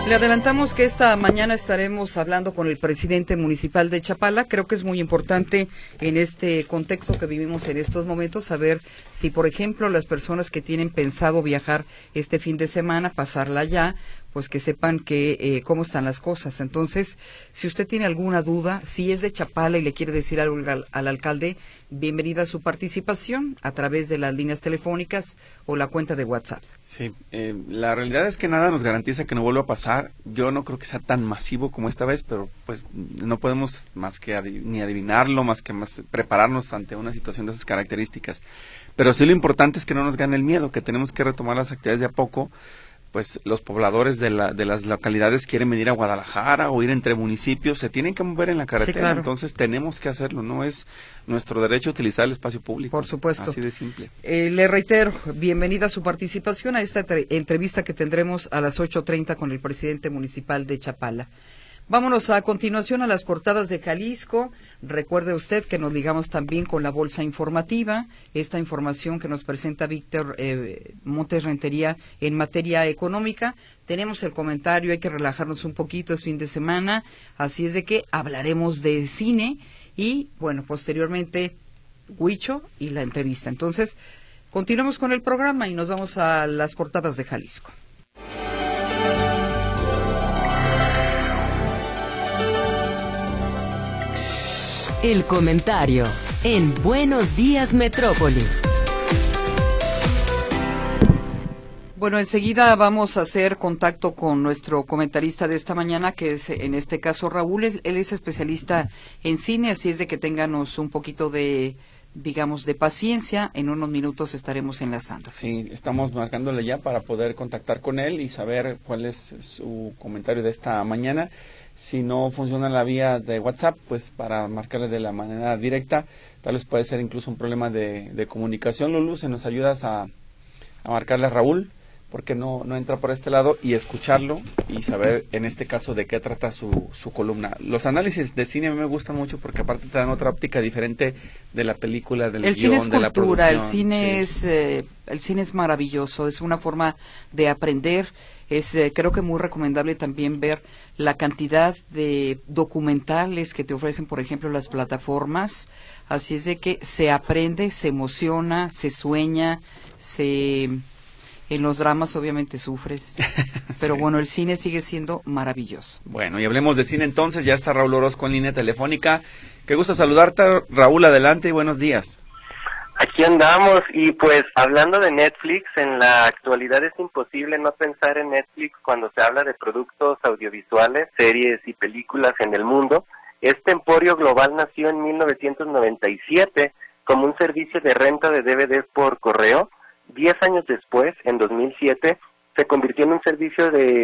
Le adelantamos que esta mañana estaremos hablando con el presidente municipal de Chapala. Creo que es muy importante en este contexto que vivimos en estos momentos saber si, por ejemplo, las personas que tienen pensado viajar este fin de semana, pasarla allá, pues que sepan que cómo están las cosas. Entonces, si usted tiene alguna duda, si es de Chapala y le quiere decir algo al alcalde, bienvenida a su participación a través de las líneas telefónicas o la cuenta de WhatsApp. Sí, la realidad es que nada nos garantiza que no vuelva a pasar. Yo no creo que sea tan masivo como esta vez, pero pues no podemos más que ni adivinarlo, más prepararnos ante una situación de esas características. Pero sí lo importante es que no nos gane el miedo, que tenemos que retomar las actividades de a poco. Pues los pobladores de las localidades quieren venir a Guadalajara o ir entre municipios, se tienen que mover en la carretera, sí, claro. Entonces tenemos que hacerlo, no es nuestro derecho utilizar el espacio público. Por supuesto. Así de simple. Le reitero, bienvenida a su participación a esta entrevista que tendremos a las 8:30 con el presidente municipal de Chapala. Vámonos a continuación a las portadas de Jalisco. Recuerde usted que nos ligamos también con la bolsa informativa, esta información que nos presenta Víctor Montes Rentería en materia económica. Tenemos el comentario, hay que relajarnos un poquito, es fin de semana, así es de que hablaremos de cine y, bueno, posteriormente Huicho y la entrevista. Entonces, continuamos con el programa y nos vamos a las portadas de Jalisco. El comentario en Buenos Días Metrópoli. Bueno, enseguida vamos a hacer contacto con nuestro comentarista de esta mañana, que es en este caso Raúl. Él es especialista en cine, así es de que ténganos un poquito de, digamos, de paciencia. En unos minutos estaremos enlazando. Sí, estamos marcándole ya para poder contactar con él y saber cuál es su comentario de esta mañana. Si no funciona la vía de WhatsApp, pues para marcarle de la manera directa, tal vez puede ser incluso un problema de comunicación. Lulu, ¿se nos ayudas a marcarle a Raúl? Porque no entra por este lado y escucharlo y saber en este caso de qué trata su columna. Los análisis de cine a mí me gustan mucho porque aparte te dan otra óptica diferente de la película, del guión, de la producción. El cine es cultura, el cine es maravilloso, es una forma de aprender. Es creo que muy recomendable también ver la cantidad de documentales que te ofrecen, por ejemplo, las plataformas. Así es de que se aprende, se emociona, se sueña, en los dramas obviamente sufres, pero sí. Bueno, el cine sigue siendo maravilloso. Bueno, y hablemos de cine entonces, ya está Raúl Orozco en línea telefónica. Qué gusto saludarte, Raúl, adelante y buenos días. Aquí andamos, y pues hablando de Netflix, en la actualidad es imposible no pensar en Netflix cuando se habla de productos audiovisuales, series y películas en el mundo. Este emporio global nació en 1997 como un servicio de renta de DVDs por correo. 10 años después, en 2007, se convirtió en un servicio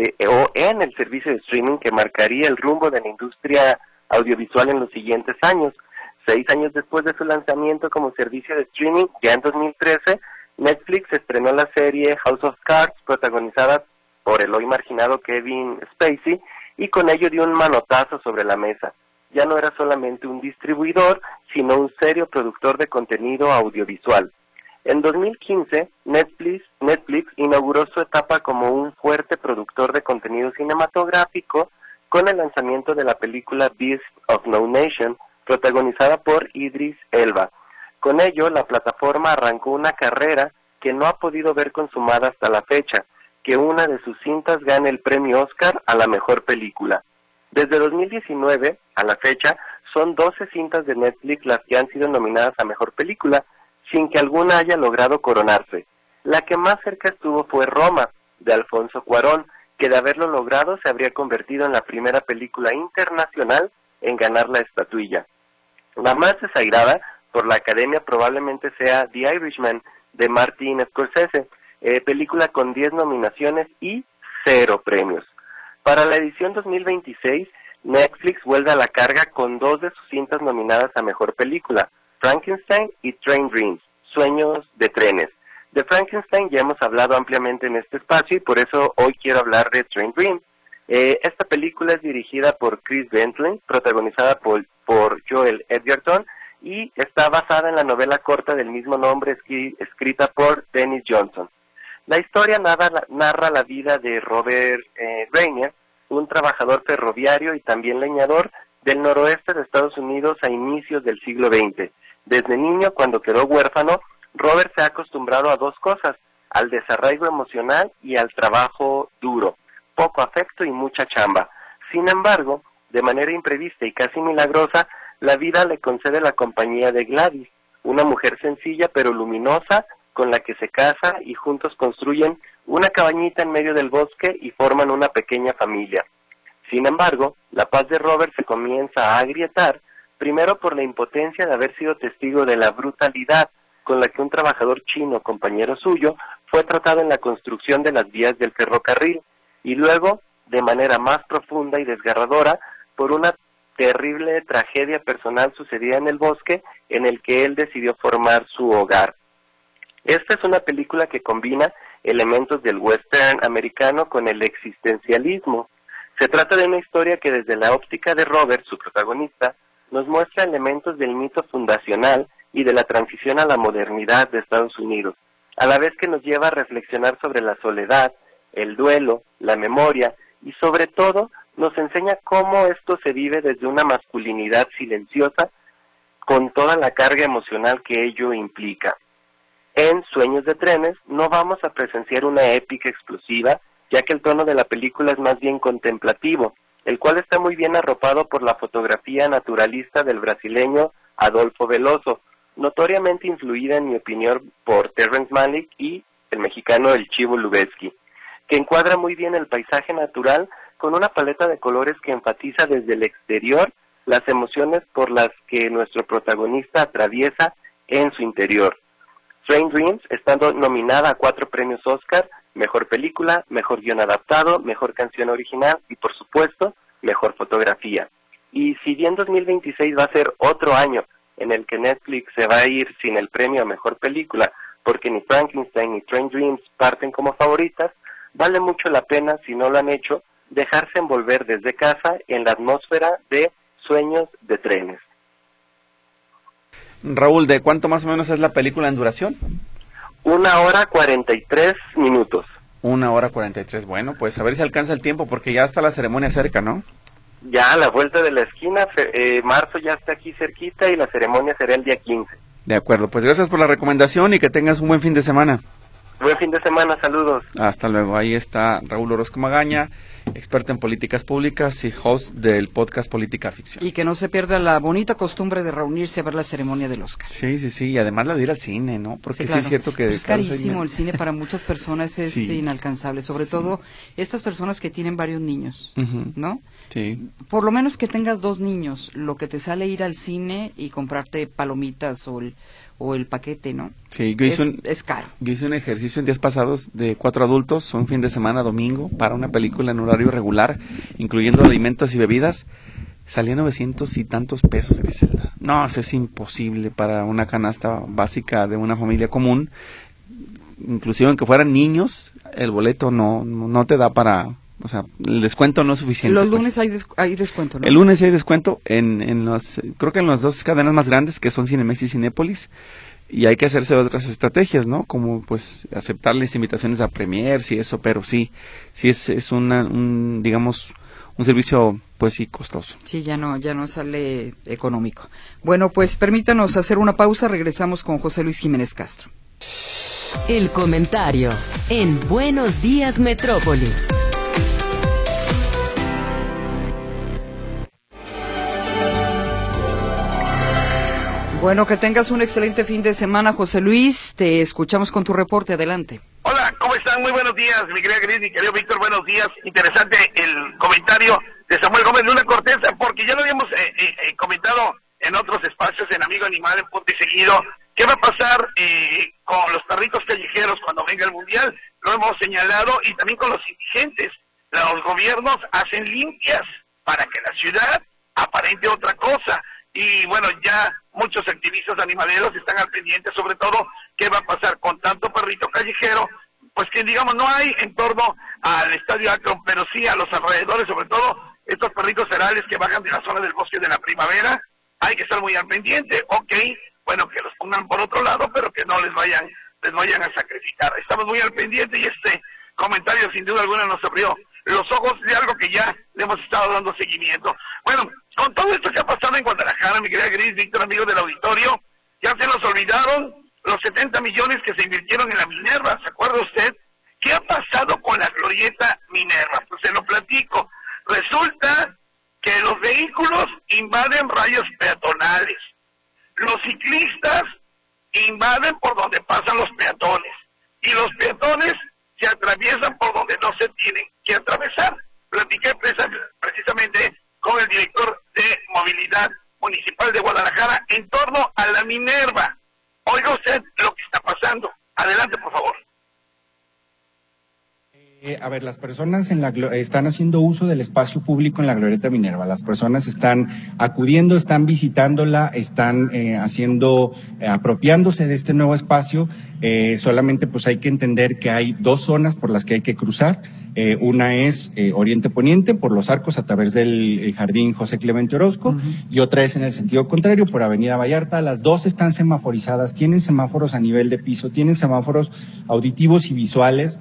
en el servicio de streaming que marcaría el rumbo de la industria audiovisual en los siguientes años. 6 años después de su lanzamiento como servicio de streaming, ya en 2013, Netflix estrenó la serie House of Cards, protagonizada por el hoy marginado Kevin Spacey, y con ello dio un manotazo sobre la mesa. Ya no era solamente un distribuidor, sino un serio productor de contenido audiovisual. En 2015, Netflix inauguró su etapa como un fuerte productor de contenido cinematográfico con el lanzamiento de la película Beasts of No Nation, protagonizada por Idris Elba. Con ello, la plataforma arrancó una carrera que no ha podido ver consumada hasta la fecha, que una de sus cintas gane el premio Oscar a la mejor película. Desde 2019, a la fecha, son 12 cintas de Netflix las que han sido nominadas a mejor película, sin que alguna haya logrado coronarse. La que más cerca estuvo fue Roma, de Alfonso Cuarón, que de haberlo logrado se habría convertido en la primera película internacional en ganar la estatuilla. La más desairada por la Academia probablemente sea The Irishman, de Martin Scorsese, película con 10 nominaciones y 0 premios. Para la edición 2026, Netflix vuelve a la carga con 2 de sus cintas nominadas a mejor película, Frankenstein y Train Dreams, Sueños de Trenes. De Frankenstein ya hemos hablado ampliamente en este espacio y por eso hoy quiero hablar de Train Dreams. Esta película es dirigida por Chris Bentley, protagonizada por Joel Edgerton, y está basada en la novela corta del mismo nombre escrita por Dennis Johnson. La historia narra la vida de Robert Rainier, un trabajador ferroviario y también leñador del noroeste de Estados Unidos a inicios del siglo XX. Desde niño, cuando quedó huérfano, Robert se ha acostumbrado a dos cosas: al desarraigo emocional y al trabajo duro, poco afecto y mucha chamba. Sin embargo, de manera imprevista y casi milagrosa, la vida le concede la compañía de Gladys, una mujer sencilla pero luminosa, con la que se casa y juntos construyen una cabañita en medio del bosque y forman una pequeña familia. Sin embargo, la paz de Robert se comienza a agrietar, primero por la impotencia de haber sido testigo de la brutalidad con la que un trabajador chino, compañero suyo, fue tratado en la construcción de las vías del ferrocarril, y luego, de manera más profunda y desgarradora, por una terrible tragedia personal sucedida en el bosque en el que él decidió formar su hogar. Esta es una película que combina elementos del western americano con el existencialismo. Se trata de una historia que desde la óptica de Robert, su protagonista, nos muestra elementos del mito fundacional y de la transición a la modernidad de Estados Unidos, a la vez que nos lleva a reflexionar sobre la soledad, el duelo, la memoria y sobre todo nos enseña cómo esto se vive desde una masculinidad silenciosa con toda la carga emocional que ello implica. En Sueños de trenes no vamos a presenciar una épica explosiva, ya que el tono de la película es más bien contemplativo, el cual está muy bien arropado por la fotografía naturalista del brasileño Adolfo Veloso, notoriamente influida en mi opinión por Terrence Malick y el mexicano El Chivo Lubetzky, que encuadra muy bien el paisaje natural con una paleta de colores que enfatiza desde el exterior las emociones por las que nuestro protagonista atraviesa en su interior. Train Dreams está nominada a 4 premios Oscar: Mejor Película, Mejor Guión Adaptado, Mejor Canción Original y, por supuesto, Mejor Fotografía. Y si bien 2026 va a ser otro año en el que Netflix se va a ir sin el premio a Mejor Película, porque ni Frankenstein ni Train Dreams parten como favoritas, vale mucho la pena, si no lo han hecho, dejarse envolver desde casa en la atmósfera de Sueños de trenes. Raúl, ¿de cuánto más o menos es la película en duración? 1 hora 43 minutos. 1 hora 43. Bueno, pues a ver si alcanza el tiempo, porque ya está la ceremonia cerca, ¿no? Ya a la vuelta de la esquina, marzo ya está aquí cerquita y la ceremonia será el día 15. De acuerdo, pues gracias por la recomendación y que tengas un buen fin de semana. Buen fin de semana, saludos. Hasta luego. Ahí está Raúl Orozco Magaña, experto en políticas públicas y host del podcast Política Ficción. Y que no se pierda la bonita costumbre de reunirse a ver la ceremonia del Oscar. Sí, sí, sí, y además la de ir al cine, ¿no? Porque sí, claro. Es cierto que... Pero es carísimo el cine, para muchas personas es sí, inalcanzable, sobre todo estas personas que tienen varios niños, ¿no? Sí. Por lo menos que tengas 2 niños, lo que te sale ir al cine y comprarte palomitas o el paquete, ¿no? Sí, es caro. Yo hice un ejercicio en días pasados de 4 adultos, un fin de semana, domingo, para una película en horario regular, incluyendo alimentos y bebidas. Salía 900 y tantos pesos, Griselda. No, es imposible para una canasta básica de una familia común. Inclusive aunque fueran niños, el boleto no te da para... O sea, el descuento no es suficiente. Los lunes hay descuento, ¿no? El lunes hay descuento creo que en las 2 cadenas más grandes, que son Cinemex y Cinépolis, y hay que hacerse otras estrategias, ¿no? Como pues aceptar las invitaciones a premiers y eso, pero sí es un servicio pues sí costoso. Sí, ya no sale económico. Bueno, pues permítanos hacer una pausa, regresamos con José Luis Jiménez Castro. El comentario en Buenos Días Metrópoli. Bueno, que tengas un excelente fin de semana, José Luis. Te escuchamos con tu reporte. Adelante. Hola, ¿cómo están? Muy buenos días, mi querida Gris, mi querido Víctor, buenos días. Interesante el comentario de Samuel Gómez Luna Cortés, porque ya lo habíamos comentado en otros espacios, en Amigo Animal, en Punto y Seguido. ¿Qué va a pasar con los perritos callejeros cuando venga el Mundial? Lo hemos señalado, y también con los indigentes. Los gobiernos hacen limpias para que la ciudad aparente otra cosa. Y bueno, ya muchos activistas animaleros están al pendiente, sobre todo, qué va a pasar con tanto perrito callejero, pues que digamos no hay en torno al Estadio Akron, pero sí a los alrededores, sobre todo estos perritos ferales que bajan de la zona del Bosque de la Primavera. Hay que estar muy al pendiente. Ok, bueno, que los pongan por otro lado, pero que no les vayan a sacrificar. Estamos muy al pendiente, y este comentario sin duda alguna nos abrió los ojos de algo que ya le hemos estado dando seguimiento. Bueno, con todo esto que ha pasado en Guadalajara, mi querida Gris, Víctor, amigo del auditorio, ya se nos olvidaron los 70 millones que se invirtieron en la Minerva, ¿se acuerda usted? ¿Qué ha pasado con la glorieta Minerva? Pues se lo platico. Resulta que los vehículos invaden rayas peatonales. Los ciclistas invaden por donde pasan los peatones. Y los peatones se atraviesan por donde no se tienen que atravesar. Platiqué precisamente con el director de Movilidad Municipal de Guadalajara en torno a la Minerva. Oiga usted lo que está pasando. Adelante, por favor. A ver, las personas están haciendo uso del espacio público en la Glorieta Minerva. Las personas están acudiendo, están visitándola, están apropiándose de este nuevo espacio. Solamente pues hay que entender que hay dos zonas por las que hay que cruzar. Una es oriente-poniente por los arcos a través del jardín José Clemente Orozco, y otra es en el sentido contrario por Avenida Vallarta. Las dos están semaforizadas, tienen semáforos a nivel de piso, tienen semáforos auditivos y visuales.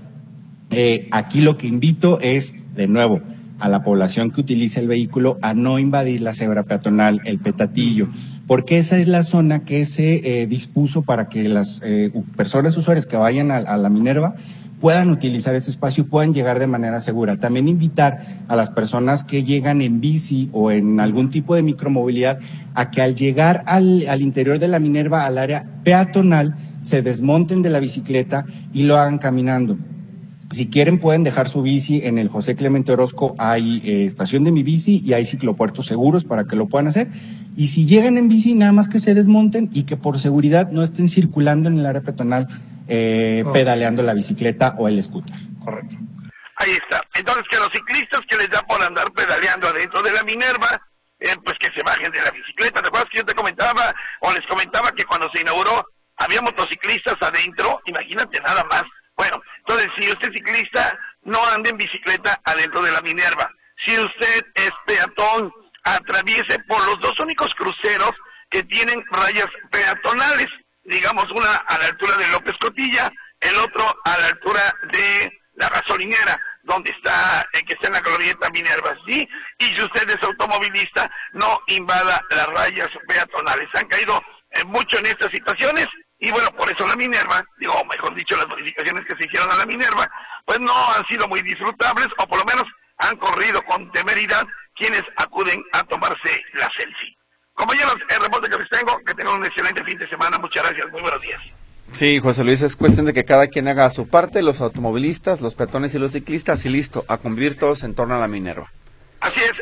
Aquí lo que invito es, de nuevo, a la población que utilice el vehículo a no invadir la cebra peatonal, el petatillo, porque esa es la zona que se dispuso para que las personas usuarias que vayan a la Minerva puedan utilizar este espacio y puedan llegar de manera segura. También invitar a las personas que llegan en bici o en algún tipo de micromovilidad a que al llegar al interior de la Minerva, al área peatonal, se desmonten de la bicicleta y lo hagan caminando. Si quieren pueden dejar su bici en el José Clemente Orozco, hay estación de Mi Bici y hay ciclopuertos seguros para que lo puedan hacer. Y si llegan en bici, nada más que se desmonten y que por seguridad no estén circulando en el área peatonal pedaleando la bicicleta o el scooter. Correcto. Ahí está. Entonces, que los ciclistas que les da por andar pedaleando adentro de la Minerva, pues que se bajen de la bicicleta. ¿Te acuerdas que yo te comentaba o les comentaba que cuando se inauguró había motociclistas adentro? Imagínate nada más. Bueno, entonces, si usted es ciclista, no ande en bicicleta adentro de la Minerva. Si usted es peatón, atraviese por los dos únicos cruceros que tienen rayas peatonales. Digamos, una a la altura de López Cotilla, el otro a la altura de la gasolinera, donde está, que está en la glorieta Minerva, ¿sí? Y si usted es automovilista, no invada las rayas peatonales. Han caído mucho en estas situaciones. Y bueno, por eso la Minerva, mejor dicho, las modificaciones que se hicieron a la Minerva, pues no han sido muy disfrutables, o por lo menos han corrido con temeridad quienes acuden a tomarse la selfie. Compañeros, el reporte que les tengo, que tengan un excelente fin de semana. Muchas gracias, muy buenos días. Sí, José Luis, es cuestión de que cada quien haga su parte, los automovilistas, los peatones y los ciclistas, y listo, a convivir todos en torno a la Minerva. Así es,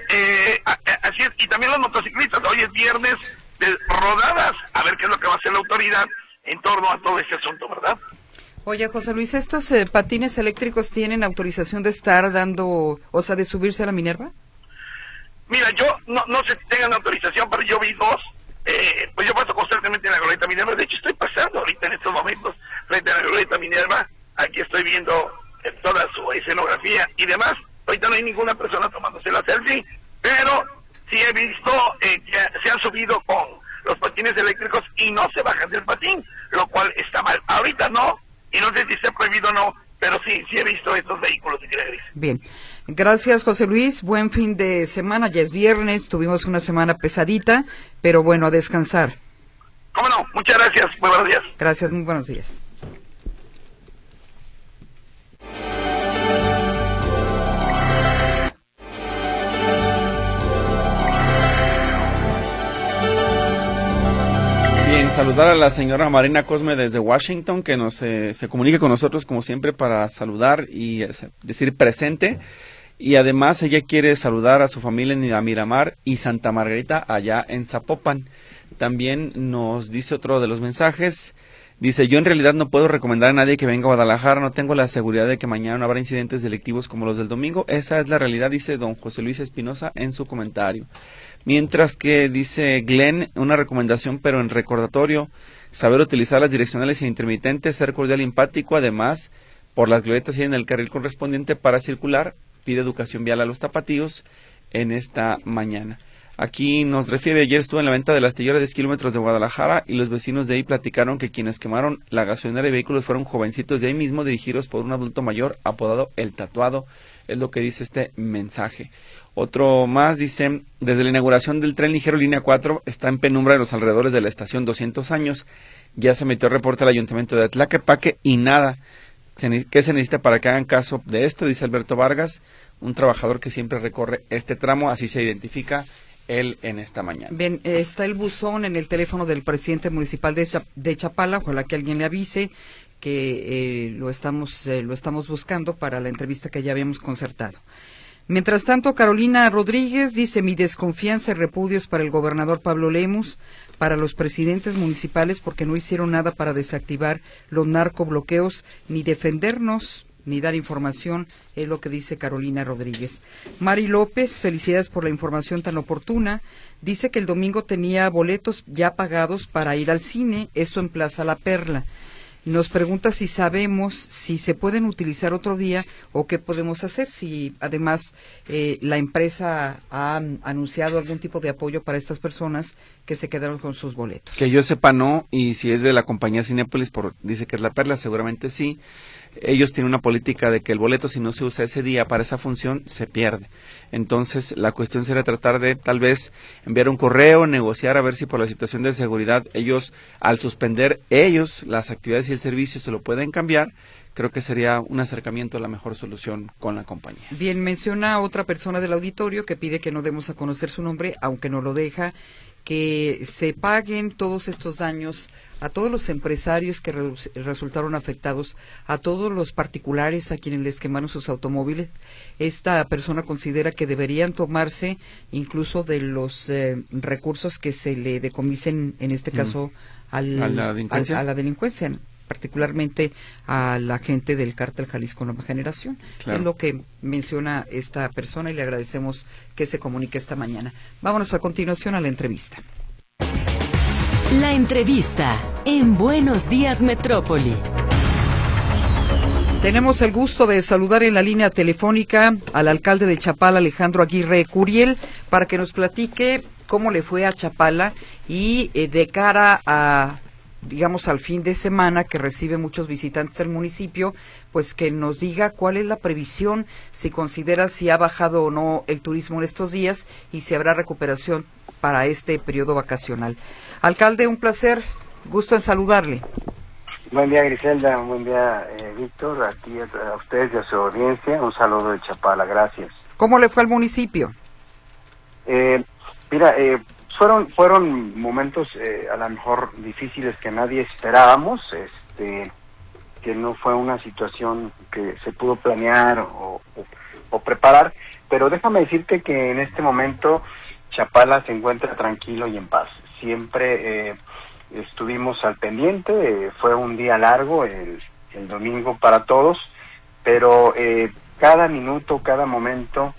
y también los motociclistas, hoy es viernes de rodadas, a ver qué es lo que va a hacer la autoridad en torno a todo este asunto, ¿verdad? Oye, José Luis, ¿estos patines eléctricos tienen autorización de estar dando, o sea, de subirse a la Minerva? Mira, yo no sé si tengan autorización, pero yo vi dos. Pues yo paso constantemente en la glorieta Minerva. De hecho, estoy pasando ahorita en estos momentos frente a la glorieta Minerva. Aquí estoy viendo toda su escenografía y demás. Ahorita no hay ninguna persona tomándose la selfie, pero sí he visto que se han subido con los patines eléctricos y no se bajan del patín, lo cual está mal. Ahorita no, y no sé si está prohibido o no, pero sí he visto estos vehículos, si quiere. Bien, gracias, José Luis, buen fin de semana, ya es viernes, tuvimos una semana pesadita, pero bueno, a descansar. ¿Cómo no? Muchas gracias, muy buenos días. Gracias, muy buenos días. Saludar a la señora Marina Cosme desde Washington, que se comunique con nosotros como siempre para saludar y decir presente, y además ella quiere saludar a su familia en Miramar y Santa Margarita allá en Zapopan. También nos dice otro de los mensajes, dice: yo en realidad no puedo recomendar a nadie que venga a Guadalajara, no tengo la seguridad de que mañana no habrá incidentes delictivos como los del domingo, esa es la realidad, dice don José Luis Espinosa en su comentario. Mientras que dice Glenn, una recomendación pero en recordatorio, saber utilizar las direccionales e intermitentes, ser cordial y empático, además por las glorietas y en el carril correspondiente para circular, pide educación vial a los tapatíos en esta mañana. Aquí nos refiere, ayer estuve en la venta del astillero de 10 kilómetros de Guadalajara y los vecinos de ahí platicaron que quienes quemaron la gasolinera y vehículos fueron jovencitos de ahí mismo dirigidos por un adulto mayor apodado El Tatuado es lo que dice este mensaje. Otro más dice, desde la inauguración del tren ligero línea 4 está en penumbra en los alrededores de la estación 200 años. Ya se metió reporte al ayuntamiento de Tlaquepaque y nada. ¿Qué se necesita para que hagan caso de esto? Dice Alberto Vargas, un trabajador que siempre recorre este tramo, así se identifica él en esta mañana. Bien, está el buzón en el teléfono del presidente municipal de Chapala, ojalá que alguien le avise que lo estamos buscando para la entrevista que ya habíamos concertado. Mientras tanto, Carolina Rodríguez dice, mi desconfianza y repudios para el gobernador Pablo Lemus, para los presidentes municipales, porque no hicieron nada para desactivar los narcobloqueos, ni defendernos, ni dar información, es lo que dice Carolina Rodríguez. Mari López, felicidades por la información tan oportuna, dice que el domingo tenía boletos ya pagados para ir al cine, esto en Plaza La Perla. Nos pregunta si sabemos si se pueden utilizar otro día o qué podemos hacer, si además la empresa ha anunciado algún tipo de apoyo para estas personas que se quedaron con sus boletos. Que yo sepa no, y si es de la compañía Cinépolis, dice que es La Perla, seguramente sí. Ellos tienen una política de que el boleto, si no se usa ese día para esa función, se pierde. Entonces, la cuestión sería tratar de, tal vez, enviar un correo, negociar, a ver si por la situación de seguridad, ellos, al suspender las actividades y el servicio, se lo pueden cambiar. Creo que sería un acercamiento a la mejor solución con la compañía. Bien, menciona otra persona del auditorio que pide que no demos a conocer su nombre, aunque no lo deja, que se paguen todos estos daños a todos los empresarios que resultaron afectados, a todos los particulares a quienes les quemaron sus automóviles. Esta persona considera que deberían tomarse incluso de los recursos que se le decomisen, en este caso, a la delincuencia, particularmente a la gente del cártel Jalisco Nueva Generación. Claro. Es lo que menciona esta persona y le agradecemos que se comunique esta mañana. Vámonos a continuación a la entrevista. La entrevista en Buenos Días Metrópoli. Tenemos el gusto de saludar en la línea telefónica al alcalde de Chapala, Alejandro Aguirre Curiel, para que nos platique cómo le fue a Chapala y de cara a, digamos, al fin de semana que recibe muchos visitantes del municipio, pues que nos diga cuál es la previsión, si considera si ha bajado o no el turismo en estos días y si habrá recuperación para este periodo vacacional. Alcalde, un placer, gusto en saludarle. Buen día, Griselda, buen día, Víctor, aquí a ustedes y a su audiencia, un saludo de Chapala, gracias. ¿Cómo le fue al municipio? Fueron momentos a lo mejor difíciles que nadie esperábamos, que no fue una situación que se pudo planear o preparar, pero déjame decirte que en este momento Chapala se encuentra tranquilo y en paz. Siempre estuvimos al pendiente, fue un día largo el domingo para todos, pero cada minuto, cada momento,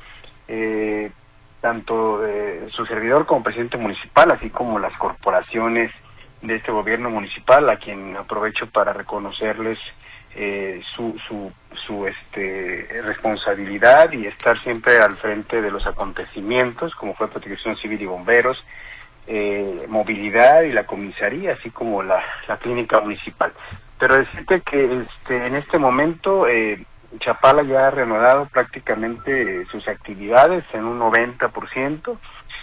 tanto su servidor como presidente municipal, así como las corporaciones de este gobierno municipal, a quien aprovecho para reconocerles su responsabilidad y estar siempre al frente de los acontecimientos, como fue Protección Civil y Bomberos, movilidad y la comisaría, así como la clínica municipal. Pero decirte que en este momento Chapala ya ha reanudado prácticamente sus actividades en un 90%.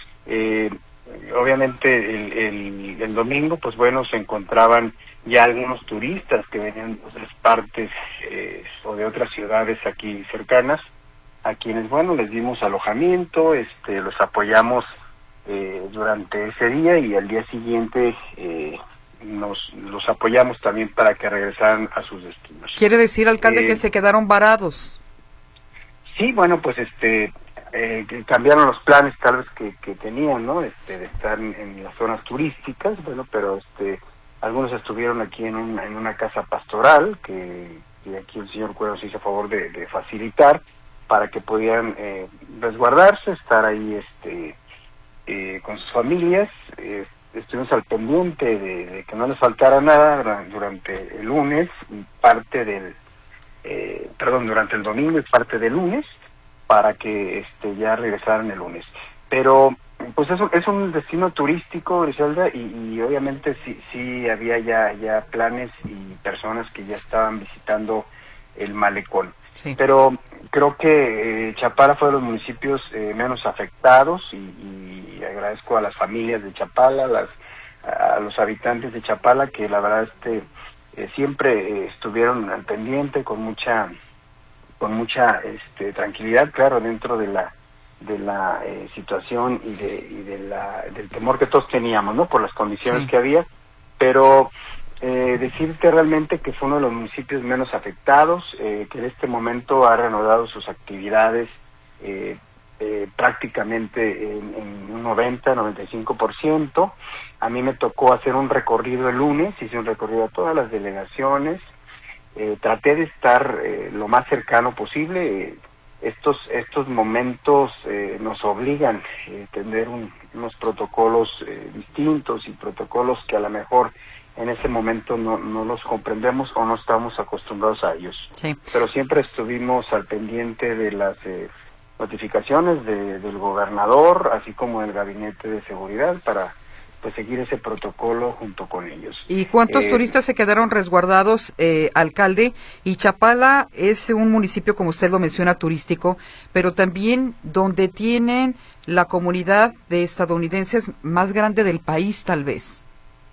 Obviamente el domingo, pues bueno, se encontraban ya algunos turistas que venían de otras partes o de otras ciudades aquí cercanas, a quienes, bueno, les dimos alojamiento, los apoyamos durante ese día y al día siguiente los apoyamos también para que regresaran a sus destinos. ¿Quiere decir, alcalde, que se quedaron varados? Sí, bueno, pues cambiaron los planes tal vez que tenían, ¿no? De estar en las zonas turísticas, bueno, pero algunos estuvieron aquí en una casa pastoral que aquí el señor Cuevas hizo favor de facilitar para que pudieran resguardarse, estar ahí con sus familias. Estuvimos al pendiente de que no les faltara nada durante el lunes, durante el domingo y parte del lunes, para que ya regresaran el lunes. Pero pues eso es un destino turístico, Griselda, y obviamente sí había ya planes y personas que ya estaban visitando el malecón. Sí. Pero creo que Chapala fue de los municipios menos afectados y agradezco a las familias de Chapala, a los habitantes de Chapala que la verdad siempre estuvieron al pendiente con mucha tranquilidad, claro, dentro de la situación y del temor que todos teníamos, ¿no? Por las condiciones que había, pero decirte realmente que fue uno de los municipios menos afectados, que en este momento ha reanudado sus actividades prácticamente en un 90-95%. A mí me tocó hacer un recorrido el lunes, hice un recorrido a todas las delegaciones, traté de estar lo más cercano posible. Estos momentos nos obligan a tener unos protocolos distintos y protocolos que a lo mejor en ese momento no los comprendemos o no estamos acostumbrados a ellos. Sí. Pero siempre estuvimos al pendiente de las notificaciones del gobernador, así como del gabinete de seguridad, para pues seguir ese protocolo junto con ellos. ¿Y cuántos turistas se quedaron resguardados, alcalde? Y Chapala es un municipio, como usted lo menciona, turístico, pero también donde tienen la comunidad de estadounidenses más grande del país, tal vez.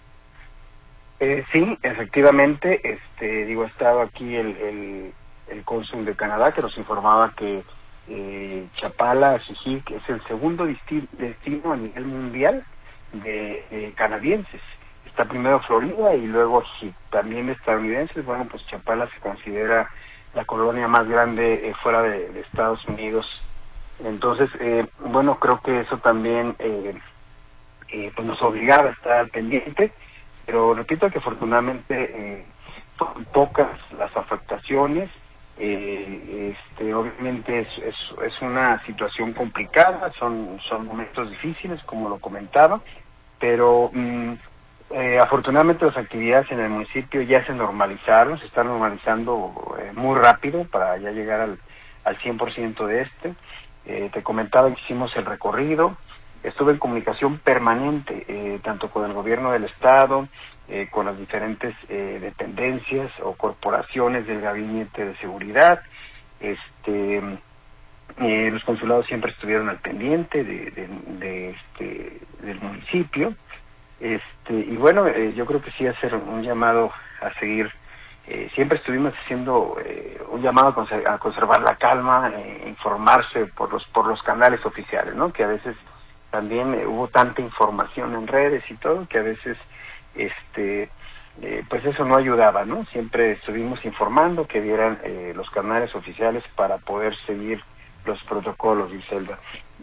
Sí, efectivamente, ha estado aquí el cónsul de Canadá, que nos informaba que Chapala, Jijic, es el segundo destino a nivel mundial de canadienses. Está primero Florida y luego también de estadounidenses. Bueno, pues Chapala se considera la colonia más grande fuera de Estados Unidos. Entonces, bueno, creo que eso también pues nos obligaba a estar al pendiente, pero repito que afortunadamente son pocas las afectaciones. Obviamente es una situación complicada, son momentos difíciles, como lo comentaba, pero afortunadamente las actividades en el municipio ya se normalizaron, se están normalizando muy rápido para ya llegar al 100% de te comentaba que hicimos el recorrido, estuve en comunicación permanente tanto con el gobierno del estado, con las diferentes dependencias o corporaciones del gabinete de seguridad. Los consulados siempre estuvieron al pendiente del municipio. Y bueno, yo creo que sí hacer un llamado a seguir. Siempre estuvimos haciendo un llamado a conservar la calma, informarse por los canales oficiales, ¿no? Que a veces también hubo tanta información en redes y todo que a veces pues eso no ayudaba, ¿no? Siempre estuvimos informando que dieran los canales oficiales para poder seguir los protocolos, Griselda.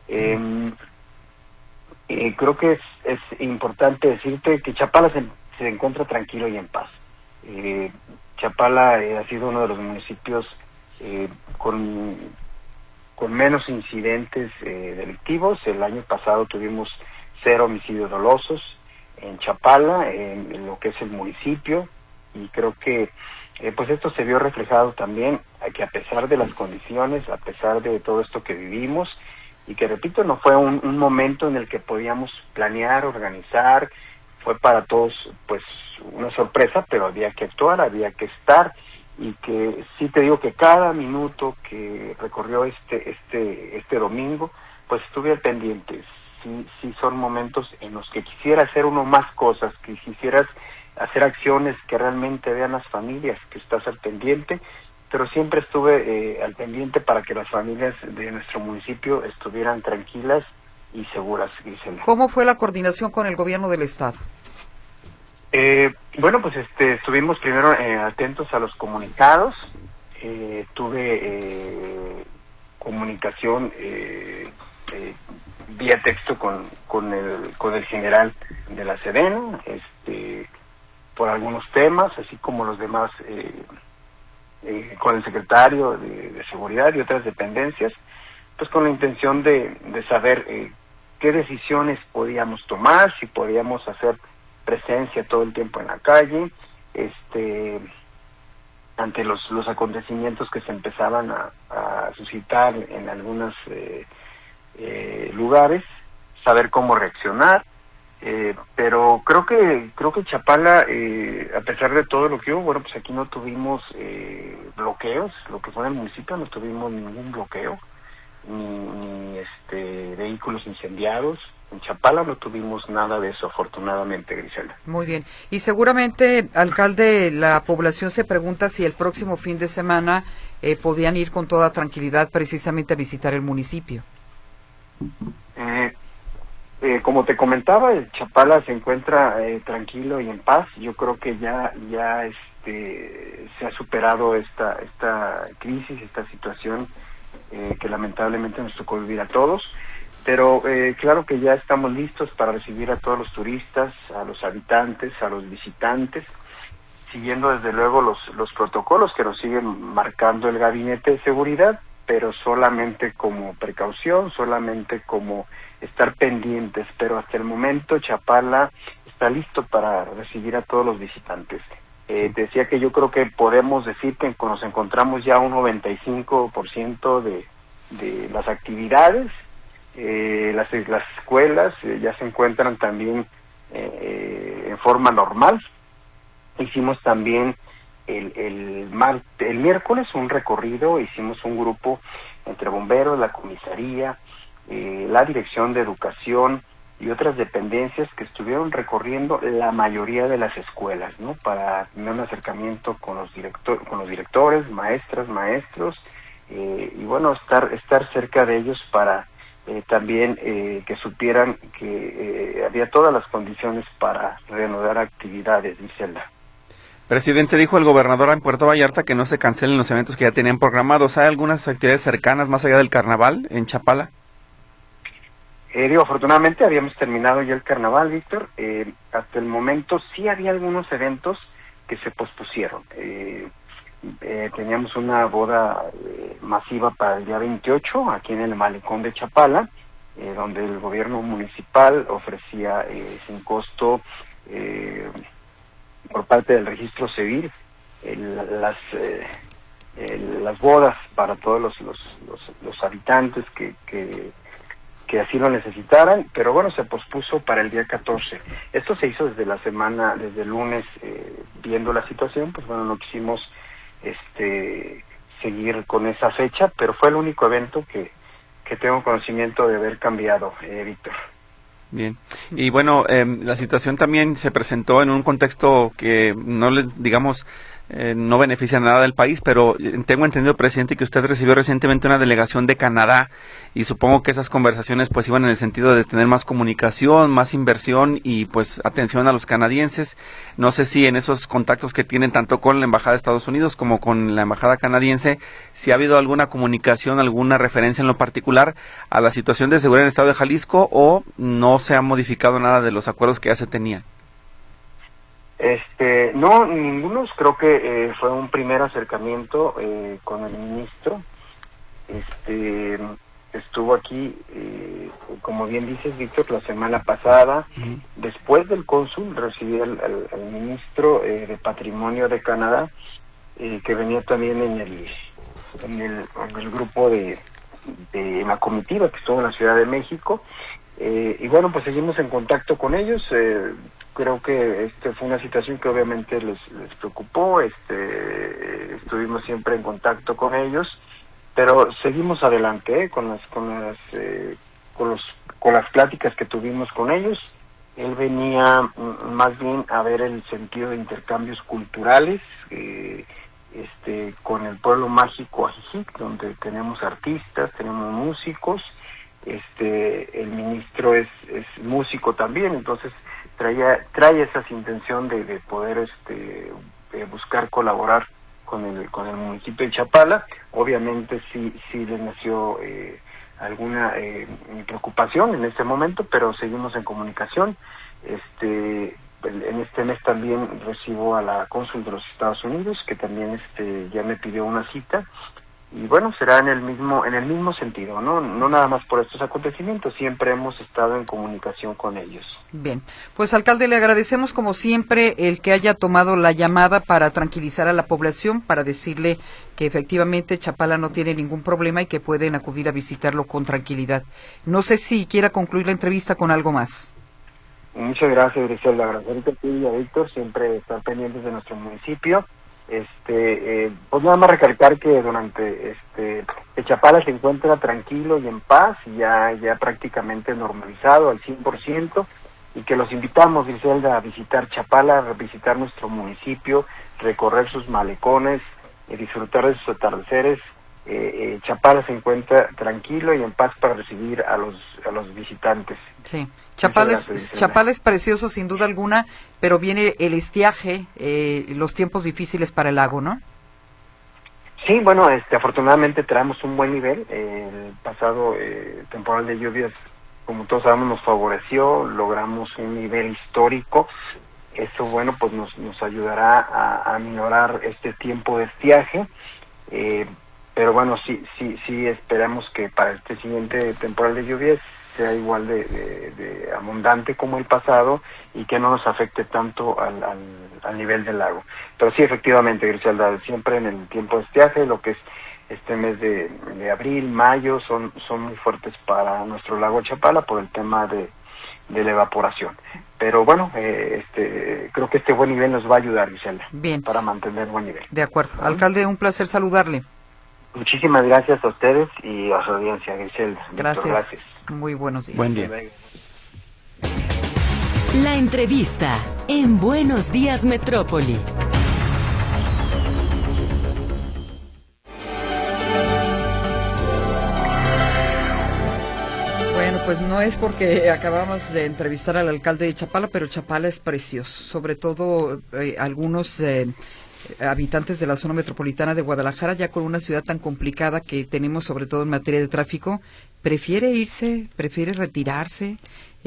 Creo que es importante decirte que Chapala se encuentra tranquilo y en paz. Chapala ha sido uno de los municipios con menos incidentes delictivos. El año pasado tuvimos 0 homicidios dolosos en Chapala, en lo que es el municipio, y creo que pues esto se vio reflejado también, que a pesar de las condiciones, a pesar de todo esto que vivimos, y que repito, no fue un momento en el que podíamos planear, organizar, fue para todos pues una sorpresa, pero había que actuar, había que estar, y que sí te digo que cada minuto que recorrió este domingo, pues estuve al pendiente. Sí son momentos en los que quisiera hacer uno más cosas, que quisieras hacer acciones que realmente vean las familias, que estás al pendiente, pero siempre estuve al pendiente para que las familias de nuestro municipio estuvieran tranquilas y seguras, Gisela. ¿Cómo fue la coordinación con el gobierno del estado? Bueno, pues estuvimos primero atentos a los comunicados, tuve comunicación vía texto con el general de la Sedena, por algunos temas, así como los demás, con el secretario de Seguridad y otras dependencias, pues con la intención de saber qué decisiones podíamos tomar, si podíamos hacer presencia todo el tiempo en la calle, ante los acontecimientos que se empezaban a suscitar en algunos lugares, saber cómo reaccionar. Pero creo que Chapala, a pesar de todo lo que hubo, bueno, pues aquí no tuvimos bloqueos. Lo que fue en el municipio no tuvimos ningún bloqueo, ni vehículos incendiados. En Chapala no tuvimos nada de eso, afortunadamente, Griselda. Muy bien. Y seguramente, alcalde, la población se pregunta si el próximo fin de semana podían ir con toda tranquilidad precisamente a visitar el municipio. Como te comentaba, el Chapala se encuentra tranquilo y en paz. Yo creo que ya se ha superado esta crisis, esta situación que lamentablemente nos tocó vivir a todos. Pero claro que ya estamos listos para recibir a todos los turistas, a los habitantes, a los visitantes, siguiendo desde luego los protocolos que nos siguen marcando el Gabinete de Seguridad, pero solamente como precaución, solamente como estar pendientes. Pero hasta el momento Chapala está listo para recibir a todos los visitantes. Te decía que yo creo que podemos decir que nos encontramos ya un 95% de las actividades. Las escuelas ya se encuentran también en forma normal. Hicimos también el miércoles un recorrido, hicimos un grupo entre bomberos, la comisaría, la dirección de educación y otras dependencias que estuvieron recorriendo la mayoría de las escuelas, ¿no? Para tener un acercamiento con los directores, maestras, maestros, y bueno, estar cerca de ellos para también que supieran que había todas las condiciones para reanudar actividades, Griselda. Presidente, dijo el gobernador en Puerto Vallarta que no se cancelen los eventos que ya tenían programados. ¿Hay algunas actividades cercanas más allá del carnaval en Chapala? Afortunadamente habíamos terminado ya el carnaval, Víctor. Hasta el momento sí había algunos eventos que se pospusieron. Teníamos una boda masiva para el día 28 aquí en el malecón de Chapala, donde el gobierno municipal ofrecía sin costo por parte del registro civil las bodas para todos los habitantes que así lo necesitaran, pero bueno, se pospuso para el día 14. Esto se hizo desde el lunes, viendo la situación, pues bueno, no quisimos seguir con esa fecha, pero fue el único evento que tengo conocimiento de haber cambiado, Víctor. Bien, y bueno, la situación también se presentó en un contexto que no no beneficia nada del país, pero tengo entendido, presidente, que usted recibió recientemente una delegación de Canadá y supongo que esas conversaciones pues iban en el sentido de tener más comunicación, más inversión y pues atención a los canadienses. No sé si en esos contactos que tienen tanto con la Embajada de Estados Unidos como con la Embajada canadiense, si ha habido alguna comunicación, alguna referencia en lo particular a la situación de seguridad en el estado de Jalisco, o no se ha modificado nada de los acuerdos que ya se tenían. No, ninguno. Creo que fue un primer acercamiento con el ministro. Estuvo aquí, como bien dices, Víctor, la semana pasada. Después del cónsul recibí al ministro de Patrimonio de Canadá, que venía también en el grupo de la comitiva que estuvo en la Ciudad de México. Y bueno, pues seguimos en contacto con ellos. Creo que fue una situación que obviamente les preocupó. Estuvimos siempre en contacto con ellos, pero seguimos adelante con las pláticas que tuvimos con ellos. Él venía más bien a ver el sentido de intercambios culturales con el pueblo mágico Ajijic, donde tenemos artistas, tenemos músicos. El ministro es músico también, entonces trae esa intención de poder buscar colaborar con el municipio de Chapala. Obviamente sí le nació alguna preocupación en este momento, pero seguimos en comunicación. En este mes también recibo a la cónsul de los Estados Unidos, que también ya me pidió una cita. Y bueno, será en el mismo sentido, no nada más por estos acontecimientos, siempre hemos estado en comunicación con ellos. Bien, pues alcalde, le agradecemos como siempre el que haya tomado la llamada para tranquilizar a la población, para decirle que efectivamente Chapala no tiene ningún problema y que pueden acudir a visitarlo con tranquilidad. No sé si quiera concluir la entrevista con algo más. Muchas gracias, Griselda. Agradecerte a ti y a Víctor, siempre estar pendientes de nuestro municipio. Pues nada más recalcar que que Chapala se encuentra tranquilo y en paz, ya prácticamente normalizado al 100%, y que los invitamos, Griselda, a visitar Chapala, a visitar nuestro municipio, recorrer sus malecones, disfrutar de sus atardeceres. Chapala se encuentra tranquilo y en paz para recibir a los visitantes. Sí, Chapala es precioso sin duda alguna, pero viene el estiaje, los tiempos difíciles para el lago, ¿no? Sí, bueno, afortunadamente traemos un buen nivel. El pasado temporal de lluvias, como todos sabemos, nos favoreció, logramos un nivel histórico. Eso, bueno, pues nos ayudará a minorar este tiempo de estiaje. Pero bueno, sí esperamos que para este siguiente temporal de lluvias sea igual de abundante como el pasado y que no nos afecte tanto al nivel del lago. Pero sí, efectivamente, Griselda, siempre en el tiempo de estiaje, lo que es este mes de abril, mayo, son muy fuertes para nuestro lago Chapala por el tema de la evaporación. Pero bueno, creo que este buen nivel nos va a ayudar, Griselda, bien, para mantener buen nivel. De acuerdo. Alcalde, un placer saludarle. Muchísimas gracias a ustedes y a su audiencia, Griselda. Gracias. Víctor, gracias. Muy buenos días. Buen día. La entrevista en Buenos Días Metrópoli. Bueno, pues no es porque acabamos de entrevistar al alcalde de Chapala, pero Chapala es precioso, sobre todo algunos habitantes de la zona metropolitana de Guadalajara, ya con una ciudad tan complicada que tenemos, sobre todo en materia de tráfico, prefiere retirarse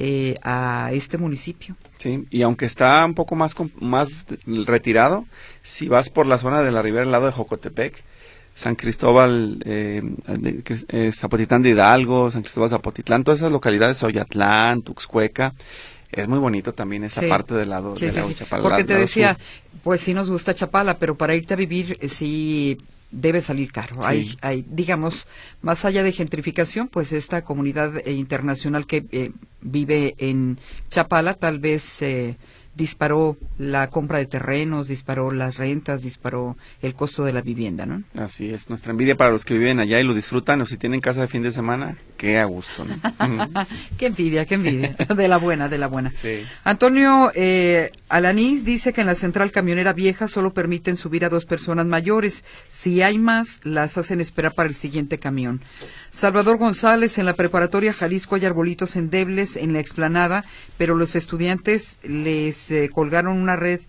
a este municipio. Sí, y aunque está un poco más retirado, si vas por la zona de la ribera al lado de Jocotepec, San Cristóbal, Zapotitlán de Hidalgo, San Cristóbal Zapotitlán, todas esas localidades, Oyatlán, Tuxcueca, es muy bonito también esa parte del lado de Chapala. Porque te decía, pues sí nos gusta Chapala, pero para irte a vivir sí debe salir caro. Sí. Hay, digamos, más allá de gentrificación, pues esta comunidad internacional que vive en Chapala tal vez disparó la compra de terrenos, disparó las rentas, disparó el costo de la vivienda, ¿no? Así es, nuestra envidia para los que viven allá y lo disfrutan, o si tienen casa de fin de semana, qué a gusto, ¿no? Qué envidia, de la buena. Sí. Antonio Alanís dice que en la central camionera vieja solo permiten subir a 2 personas mayores, si hay más, las hacen esperar para el siguiente camión. Salvador González, en la preparatoria Jalisco hay arbolitos endebles en la explanada, pero los estudiantes le colgaron una red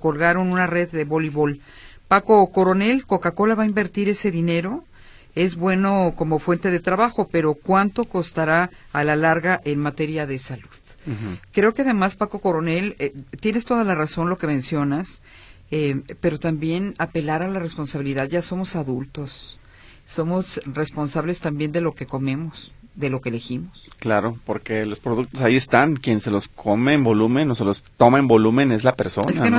de voleibol. Paco Coronel, ¿Coca-Cola va a invertir ese dinero? Es bueno como fuente de trabajo, pero ¿cuánto costará a la larga en materia de salud? Uh-huh. Creo que además, Paco Coronel, tienes toda la razón lo que mencionas, pero también apelar a la responsabilidad. Ya somos adultos, somos responsables también de lo que comemos, de lo que elegimos. Claro, porque los productos ahí están, quien se los come en volumen o se los toma en volumen es la persona. Es que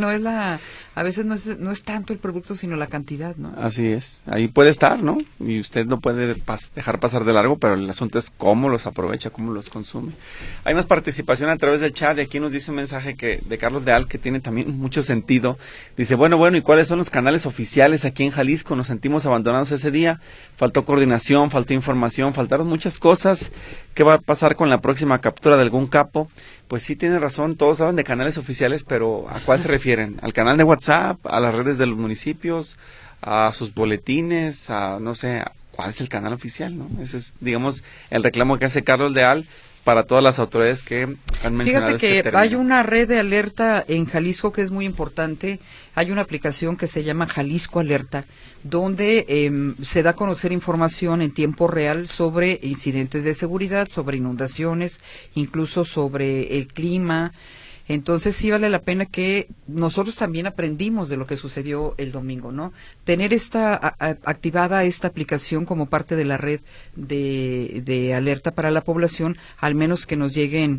a veces no es tanto el producto, sino la cantidad, ¿no? Así es, ahí puede estar, ¿no? Y usted no puede dejar pasar de largo, pero el asunto es cómo los aprovecha, cómo los consume. Hay más participación a través del chat, y aquí nos dice un mensaje de Carlos Leal que tiene también mucho sentido. Dice, bueno, ¿y cuáles son los canales oficiales aquí en Jalisco? Nos sentimos abandonados ese día, faltó coordinación, faltó información, faltaron muchas cosas. ¿Qué va a pasar con la próxima captura de algún capo? Pues sí, tiene razón, todos hablan de canales oficiales, pero ¿a cuál se refieren? ¿Al canal de WhatsApp, a las redes de los municipios, a sus boletines, no sé, cuál es el canal oficial, ¿no? Ese es, digamos, el reclamo que hace Carlos Leal para todas las autoridades que han mencionado. Fíjate que hay una red de alerta en Jalisco que es muy importante. Hay una aplicación que se llama Jalisco Alerta, donde se da a conocer información en tiempo real sobre incidentes de seguridad, sobre inundaciones, incluso sobre el clima. Entonces sí vale la pena que nosotros también aprendimos de lo que sucedió el domingo, ¿no? Tener activada esta aplicación como parte de la red de alerta para la población, al menos que nos lleguen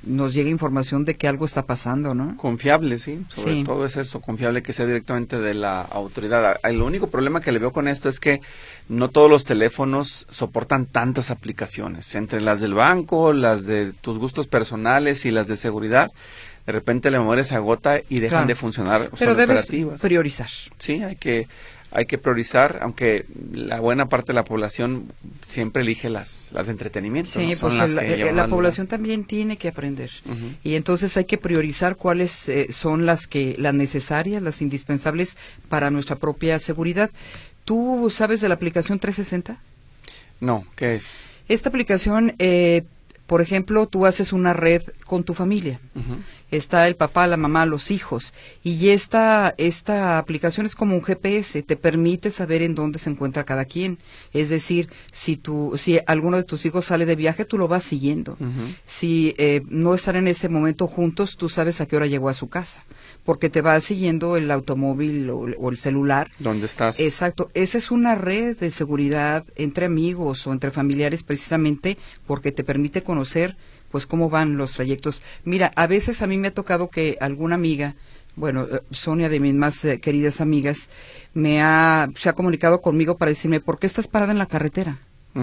nos llegue información de que algo está pasando, ¿no? Confiable, sí, sobre todo es eso, confiable, que sea directamente de la autoridad. El único problema que le veo con esto es que no todos los teléfonos soportan tantas aplicaciones, entre las del banco, las de tus gustos personales y las de seguridad. De repente la memoria se agota y dejan de funcionar. Pero debes operativas. Priorizar. Sí, hay que priorizar, aunque la buena parte de la población siempre elige las de entretenimiento. Sí, ¿no? pues la población también tiene que aprender. Y entonces hay que priorizar cuáles son las necesarias, las indispensables para nuestra propia seguridad. ¿Tú sabes de la aplicación 360? No, ¿qué es? Esta aplicación, por ejemplo, tú haces una red con tu familia. Está el papá, la mamá, los hijos, y esta aplicación es como un GPS, te permite saber en dónde se encuentra cada quien. Es decir, si alguno de tus hijos sale de viaje, tú lo vas siguiendo. Si no están en ese momento juntos, tú sabes a qué hora llegó a su casa, porque te va siguiendo el automóvil o el celular. ¿Dónde estás? Exacto. Esa es una red de seguridad entre amigos o entre familiares, precisamente porque te permite conocer pues cómo van los trayectos. Mira, a veces a mí me ha tocado que alguna amiga, bueno, Sonia, de mis más queridas amigas, se ha comunicado conmigo para decirme, ¿por qué estás parada en la carretera?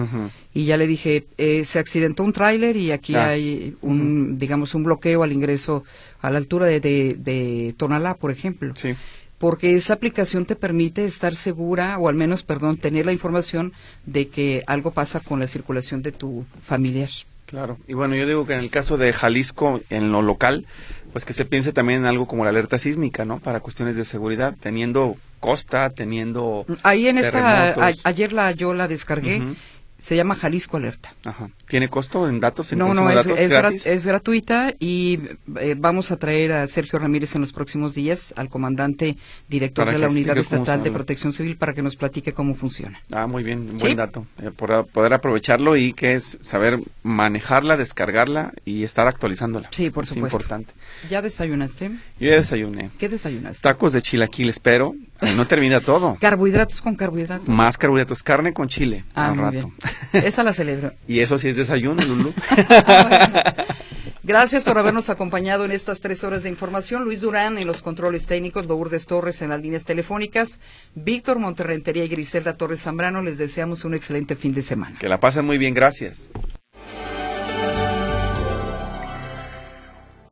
Y ya le dije, se accidentó un tráiler y aquí hay digamos, un bloqueo al ingreso a la altura de Tonalá, por ejemplo. Sí. Porque esa aplicación te permite estar segura, o al menos, tener la información de que algo pasa con la circulación de tu familiar. Claro, y bueno, yo digo que en el caso de Jalisco, en lo local, pues que se piense también en algo como la alerta sísmica, ¿no? Para cuestiones de seguridad, teniendo costa, teniendo ahí en terremotos. Ayer yo la descargué, se llama Jalisco Alerta. Ajá. ¿Tiene costo en datos? No, es gratuita, y vamos a traer a Sergio Ramírez en los próximos días, al comandante director de la Unidad Estatal de Protección Civil, para que nos platique cómo funciona. Muy bien, buen dato. Poder aprovecharlo y que es saber manejarla, descargarla y estar actualizándola. Sí, por supuesto. Es importante. ¿Ya desayunaste? Yo ya desayuné. ¿Qué desayunaste? Tacos de chilaquiles, pero no termina todo. Carbohidratos con carbohidratos. Más carbohidratos, carne con chile al muy rato. Bien. Esa la celebro. Y eso sí es desayuno, Lulú. Gracias por habernos acompañado en estas 3 horas de información. Luis Durán en los controles técnicos, Lourdes Torres en las líneas telefónicas, Víctor Monterrentería y Griselda Torres Zambrano. Les deseamos un excelente fin de semana. Que la pasen muy bien, gracias.